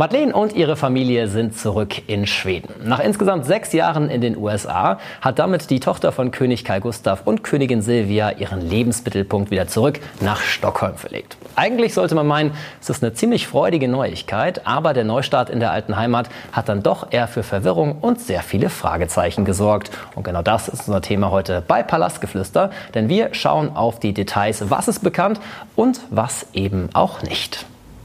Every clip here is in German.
Madeleine und ihre Familie sind zurück in Schweden. Nach insgesamt 6 Jahren in den USA hat damit die Tochter von König Carl Gustaf und Königin Silvia ihren Lebensmittelpunkt wieder zurück nach Stockholm verlegt. Eigentlich sollte man meinen, es ist eine ziemlich freudige Neuigkeit, aber der Neustart in der alten Heimat hat dann doch eher für Verwirrung und sehr viele Fragezeichen gesorgt. Und genau das ist unser Thema heute bei Palastgeflüster, denn wir schauen auf die Details, was ist bekannt und was eben auch nicht.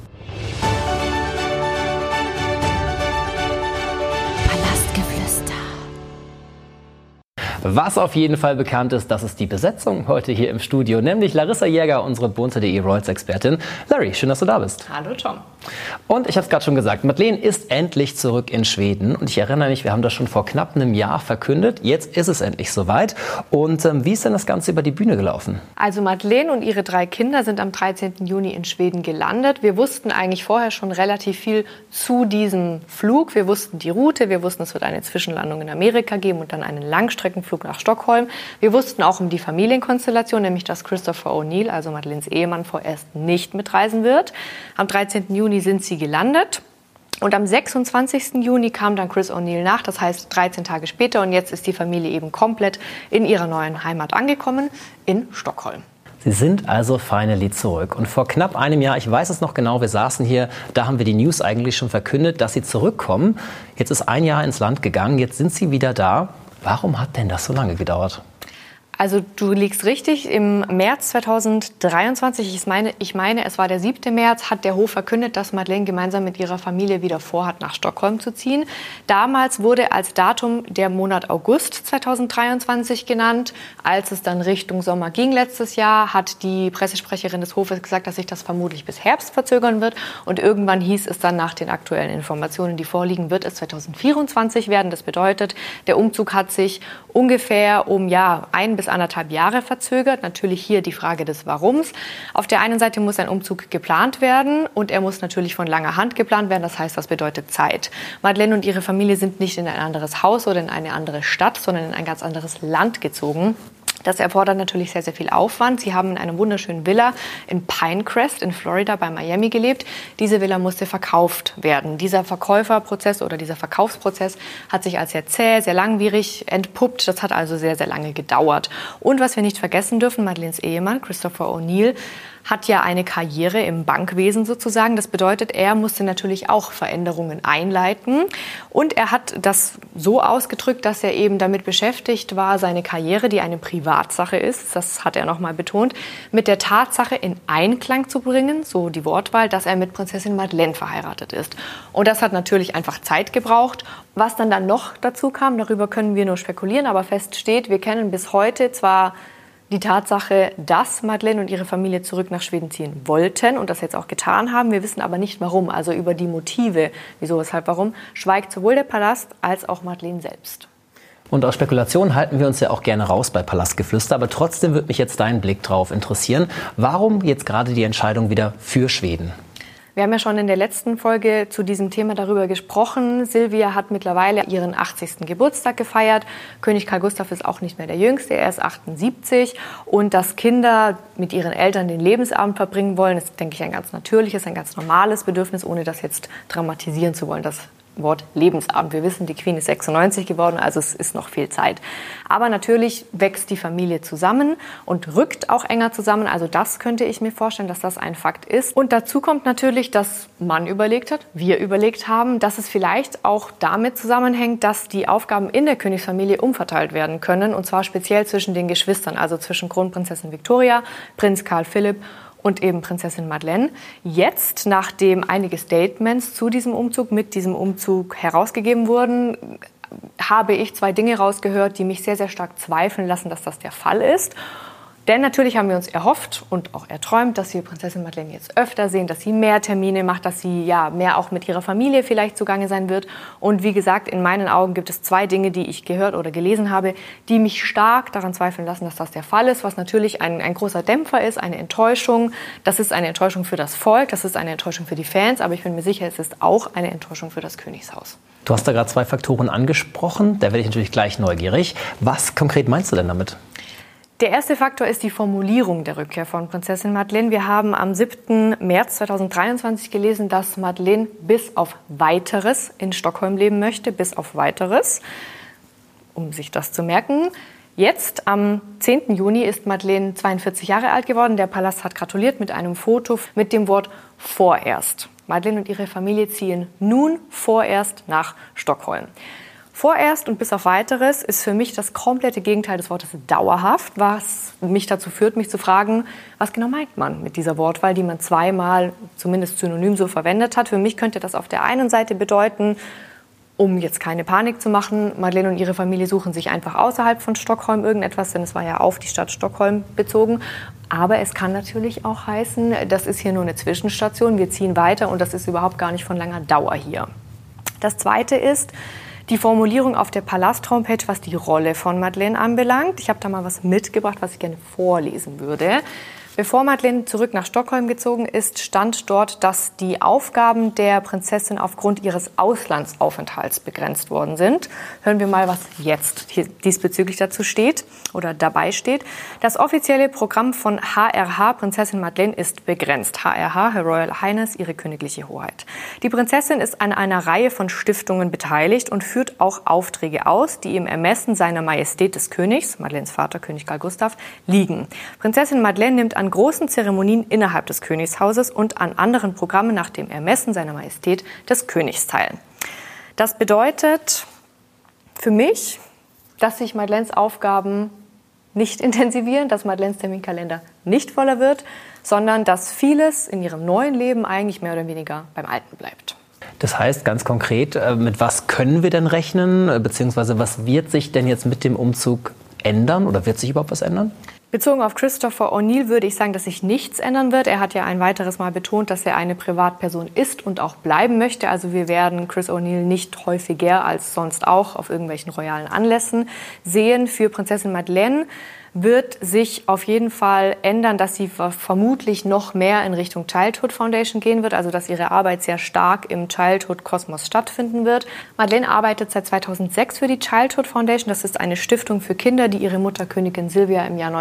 Was auf jeden Fall bekannt ist, das ist die Besetzung heute hier im Studio, nämlich Larissa Jäger, unsere Bunte.de Royals-Expertin. Larry, schön, dass du da bist. Hallo Tom. Und ich habe es gerade schon gesagt, Madeleine ist endlich zurück in Schweden. Und ich erinnere mich, wir haben das schon vor knapp einem Jahr verkündet. Jetzt ist es endlich soweit. Und wie ist denn das Ganze über die Bühne gelaufen? Also Madeleine und ihre 3 Kinder sind am 13. Juni in Schweden gelandet. Wir wussten eigentlich vorher schon relativ viel zu diesem Flug. Wir wussten die Route, wir wussten, es wird eine Zwischenlandung in Amerika geben und dann einen Langstreckenflug nach Stockholm. Wir wussten auch um die Familienkonstellation, nämlich dass Christopher O'Neill, also Madeleines Ehemann, vorerst nicht mitreisen wird. Am 13. Juni sind sie gelandet. Und am 26. Juni kam dann Chris O'Neill nach, das heißt 13 Tage später. Und jetzt ist die Familie eben komplett in ihrer neuen Heimat angekommen, in Stockholm. Sie sind also finally zurück. Und vor knapp einem Jahr, ich weiß es noch genau, wir saßen hier, da haben wir die News eigentlich schon verkündet, dass sie zurückkommen. Jetzt ist ein Jahr ins Land gegangen, jetzt sind sie wieder da. Warum hat denn das so lange gedauert? Also du liegst richtig, im März 2023, ich meine, es war der 7. März, hat der Hof verkündet, dass Madeleine gemeinsam mit ihrer Familie wieder vorhat, nach Stockholm zu ziehen. Damals wurde als Datum der Monat August 2023 genannt. Als es dann Richtung Sommer ging letztes Jahr, hat die Pressesprecherin des Hofes gesagt, dass sich das vermutlich bis Herbst verzögern wird. Und irgendwann hieß es dann nach den aktuellen Informationen, die vorliegen, wird es 2024 werden. Das bedeutet, der Umzug hat sich ungefähr um 1 bis 1,5 Jahre verzögert. Natürlich hier die Frage des Warums. Auf der einen Seite muss ein Umzug geplant werden und er muss natürlich von langer Hand geplant werden. Das heißt, das bedeutet Zeit. Madeleine und ihre Familie sind nicht in ein anderes Haus oder in eine andere Stadt, sondern in ein ganz anderes Land gezogen. Das erfordert natürlich sehr, sehr viel Aufwand. Sie haben in einer wunderschönen Villa in Pinecrest in Florida bei Miami gelebt. Diese Villa musste verkauft werden. Dieser Verkäuferprozess oder dieser Verkaufsprozess hat sich als sehr zäh, sehr langwierig entpuppt. Das hat also sehr, sehr lange gedauert. Und was wir nicht vergessen dürfen, Madeleines Ehemann Christopher O'Neill hat ja eine Karriere im Bankwesen sozusagen. Das bedeutet, er musste natürlich auch Veränderungen einleiten. Und er hat das so ausgedrückt, dass er eben damit beschäftigt war, seine Karriere, die eine Privatsache ist, das hat er nochmal betont, mit der Tatsache in Einklang zu bringen, so die Wortwahl, dass er mit Prinzessin Madeleine verheiratet ist. Und das hat natürlich einfach Zeit gebraucht. Was dann noch dazu kam, darüber können wir nur spekulieren, aber fest steht, wir kennen bis heute zwar die Tatsache, dass Madeleine und ihre Familie zurück nach Schweden ziehen wollten und das jetzt auch getan haben. Wir wissen aber nicht warum, also über die Motive, wieso, weshalb, warum, schweigt sowohl der Palast als auch Madeleine selbst. Und aus Spekulationen halten wir uns ja auch gerne raus bei Palastgeflüster, aber trotzdem würde mich jetzt dein Blick drauf interessieren. Warum jetzt gerade die Entscheidung wieder für Schweden? Wir haben ja schon in der letzten Folge zu diesem Thema darüber gesprochen. Silvia hat mittlerweile ihren 80. Geburtstag gefeiert. König Carl Gustaf ist auch nicht mehr der Jüngste, er ist 78. Und dass Kinder mit ihren Eltern den Lebensabend verbringen wollen, ist, denke ich, ein ganz natürliches, ein ganz normales Bedürfnis, ohne das jetzt dramatisieren zu wollen. Das Wort Lebensabend. Wir wissen, die Queen ist 96 geworden, also es ist noch viel Zeit. Aber natürlich wächst die Familie zusammen und rückt auch enger zusammen. Also das könnte ich mir vorstellen, dass das ein Fakt ist. Und dazu kommt natürlich, dass man überlegt hat, wir überlegt haben, dass es vielleicht auch damit zusammenhängt, dass die Aufgaben in der Königsfamilie umverteilt werden können. Und zwar speziell zwischen den Geschwistern, also zwischen Kronprinzessin Victoria, Prinz Carl Philipp und eben Prinzessin Madeleine. Jetzt, nachdem einige Statements zu diesem Umzug, mit diesem Umzug herausgegeben wurden, habe ich 2 Dinge rausgehört, die mich sehr, sehr stark zweifeln lassen, dass das der Fall ist. Denn natürlich haben wir uns erhofft und auch erträumt, dass wir Prinzessin Madeleine jetzt öfter sehen, dass sie mehr Termine macht, dass sie mehr auch mit ihrer Familie vielleicht zugange sein wird. Und wie gesagt, in meinen Augen gibt es 2 Dinge, die ich gehört oder gelesen habe, die mich stark daran zweifeln lassen, dass das der Fall ist, was natürlich ein großer Dämpfer ist, eine Enttäuschung. Das ist eine Enttäuschung für das Volk, das ist eine Enttäuschung für die Fans, aber ich bin mir sicher, es ist auch eine Enttäuschung für das Königshaus. Du hast da gerade 2 Faktoren angesprochen, da werde ich natürlich gleich neugierig. Was konkret meinst du denn damit? Der erste Faktor ist die Formulierung der Rückkehr von Prinzessin Madeleine. Wir haben am 7. März 2023 gelesen, dass Madeleine bis auf Weiteres in Stockholm leben möchte. Bis auf Weiteres, um sich das zu merken. Jetzt, am 10. Juni, ist Madeleine 42 Jahre alt geworden. Der Palast hat gratuliert mit einem Foto mit dem Wort vorerst. Madeleine und ihre Familie ziehen nun vorerst nach Stockholm. Vorerst und bis auf Weiteres ist für mich das komplette Gegenteil des Wortes dauerhaft, was mich dazu führt, mich zu fragen, was genau meint man mit dieser Wortwahl, die man zweimal zumindest synonym so verwendet hat. Für mich könnte das auf der einen Seite bedeuten, um jetzt keine Panik zu machen, Madeleine und ihre Familie suchen sich einfach außerhalb von Stockholm irgendetwas, denn es war ja auf die Stadt Stockholm bezogen. Aber es kann natürlich auch heißen, das ist hier nur eine Zwischenstation, wir ziehen weiter und das ist überhaupt gar nicht von langer Dauer hier. Das Zweite ist die Formulierung auf der Palast-Homepage, was die Rolle von Madeleine anbelangt. Ich habe da mal was mitgebracht, was ich gerne vorlesen würde. Bevor Madeleine zurück nach Stockholm gezogen ist, stand dort, dass die Aufgaben der Prinzessin aufgrund ihres Auslandsaufenthalts begrenzt worden sind. Hören wir mal, was jetzt hier diesbezüglich dazu steht oder dabei steht. Das offizielle Programm von HRH, Prinzessin Madeleine, ist begrenzt. HRH, Her Royal Highness, ihre königliche Hoheit. Die Prinzessin ist an einer Reihe von Stiftungen beteiligt und führt auch Aufträge aus, die im Ermessen seiner Majestät des Königs, Madeleines Vater, König Carl Gustaf, liegen. Prinzessin Madeleine nimmt an großen Zeremonien innerhalb des Königshauses und an anderen Programmen nach dem Ermessen seiner Majestät des Königs teil. Das bedeutet für mich, dass sich Madeleines Aufgaben nicht intensivieren, dass Madeleines Terminkalender nicht voller wird, sondern dass vieles in ihrem neuen Leben eigentlich mehr oder weniger beim Alten bleibt. Das heißt ganz konkret, mit was können wir denn rechnen, beziehungsweise was wird sich denn jetzt mit dem Umzug ändern oder wird sich überhaupt was ändern? Bezogen auf Christopher O'Neill würde ich sagen, dass sich nichts ändern wird. Er hat ja ein weiteres Mal betont, dass er eine Privatperson ist und auch bleiben möchte. Also wir werden Chris O'Neill nicht häufiger als sonst auch auf irgendwelchen royalen Anlässen sehen. Für Prinzessin Madeleine wird sich auf jeden Fall ändern, dass sie vermutlich noch mehr in Richtung Childhood Foundation gehen wird, also dass ihre Arbeit sehr stark im Childhood-Kosmos stattfinden wird. Madeleine arbeitet seit 2006 für die Childhood Foundation. Das ist eine Stiftung für Kinder, die ihre Mutter Königin Silvia im Jahr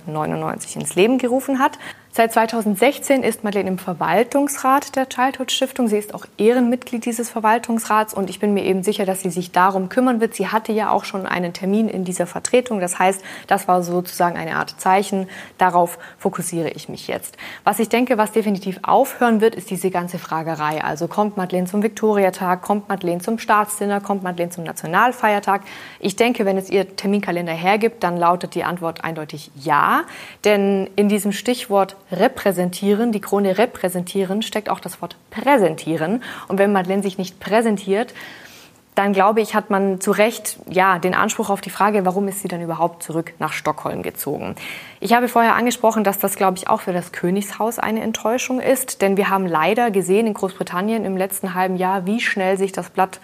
1999 ins Leben gerufen hat. Seit 2016 ist Madeleine im Verwaltungsrat der Childhood Stiftung. Sie ist auch Ehrenmitglied dieses Verwaltungsrats und ich bin mir eben sicher, dass sie sich darum kümmern wird. Sie hatte ja auch schon einen Termin in dieser Vertretung. Das heißt, das war sozusagen eine Art Zeichen. Darauf fokussiere ich mich jetzt. Was ich denke, was definitiv aufhören wird, ist diese ganze Fragerei. Also kommt Madeleine zum Viktoriatag, kommt Madeleine zum Staatsdinner, kommt Madeleine zum Nationalfeiertag? Ich denke, wenn es ihr Terminkalender hergibt, dann lautet die Antwort eindeutig ja. Denn in diesem Stichwort repräsentieren, die Krone repräsentieren, steckt auch das Wort präsentieren. Und wenn Madeleine sich nicht präsentiert, dann glaube ich, hat man zu Recht den Anspruch auf die Frage, warum ist sie dann überhaupt zurück nach Stockholm gezogen. Ich habe vorher angesprochen, dass das, glaube ich, auch für das Königshaus eine Enttäuschung ist. Denn wir haben leider gesehen in Großbritannien im letzten halben Jahr, wie schnell sich das Blatt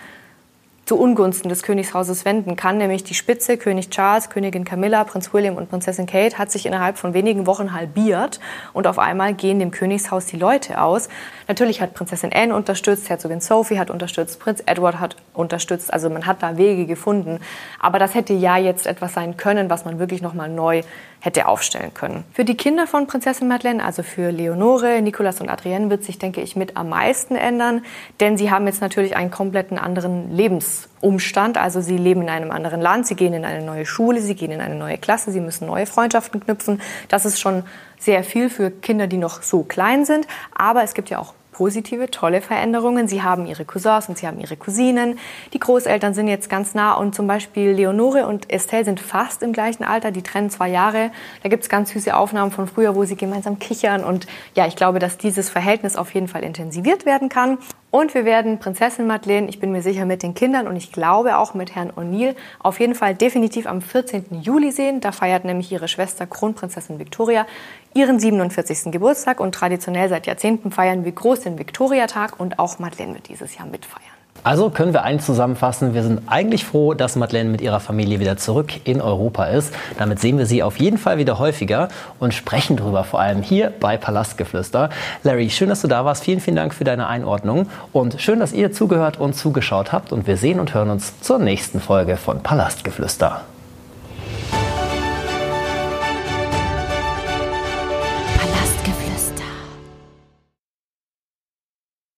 zu Ungunsten des Königshauses wenden kann, nämlich die Spitze, König Charles, Königin Camilla, Prinz William und Prinzessin Kate hat sich innerhalb von wenigen Wochen halbiert und auf einmal gehen dem Königshaus die Leute aus. Natürlich hat Prinzessin Anne unterstützt, Herzogin Sophie hat unterstützt, Prinz Edward hat unterstützt, also man hat da Wege gefunden. Aber das hätte ja jetzt etwas sein können, was man wirklich nochmal neu hätte aufstellen können. Für die Kinder von Prinzessin Madeleine, also für Leonore, Nicolas und Adrienne, wird sich, denke ich, mit am meisten ändern, denn sie haben jetzt natürlich einen kompletten anderen Lebensumstand. Also sie leben in einem anderen Land, sie gehen in eine neue Schule, sie gehen in eine neue Klasse, sie müssen neue Freundschaften knüpfen. Das ist schon sehr viel für Kinder, die noch so klein sind, aber es gibt ja auch positive, tolle Veränderungen. Sie haben ihre Cousins und sie haben ihre Cousinen. Die Großeltern sind jetzt ganz nah und zum Beispiel Leonore und Estelle sind fast im gleichen Alter. Die trennen 2 Jahre. Da gibt es ganz süße Aufnahmen von früher, wo sie gemeinsam kichern. Und ja, ich glaube, dass dieses Verhältnis auf jeden Fall intensiviert werden kann. Und wir werden Prinzessin Madeleine, ich bin mir sicher, mit den Kindern und ich glaube auch mit Herrn O'Neill auf jeden Fall definitiv am 14. Juli sehen. Da feiert nämlich ihre Schwester Kronprinzessin Victoria ihren 47. Geburtstag und traditionell seit Jahrzehnten feiern wir groß den Viktoriatag und auch Madeleine wird dieses Jahr mitfeiern. Also können wir eins zusammenfassen, wir sind eigentlich froh, dass Madeleine mit ihrer Familie wieder zurück in Europa ist. Damit sehen wir sie auf jeden Fall wieder häufiger und sprechen drüber, vor allem hier bei Palastgeflüster. Larry, schön, dass du da warst. Vielen, vielen Dank für deine Einordnung und schön, dass ihr zugehört und zugeschaut habt und wir sehen und hören uns zur nächsten Folge von Palastgeflüster.